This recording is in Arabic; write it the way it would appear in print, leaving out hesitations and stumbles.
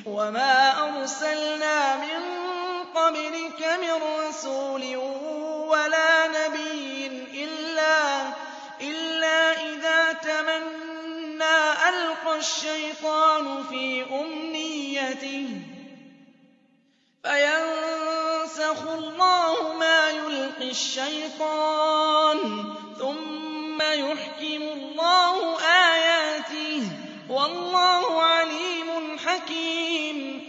وَمَا أَرْسَلْنَا مِن قَبْلِكَ مِن رَّسُولٍ وَلَا نَبِيٍّ إِلَّا إِذَا تَمَنَّىٰ أَلْقَى الشَّيْطَانُ فِي أُمْنِيَّتِهِ فَيَنسَخُ اللَّهُ مَا يُلْقِي الشَّيْطَانُ ثُمَّ يُحْكِمُ اللَّهُ آيَاتِهِ ۗ وَاللَّهُ عَلِيمٌ حَكِيمٌ.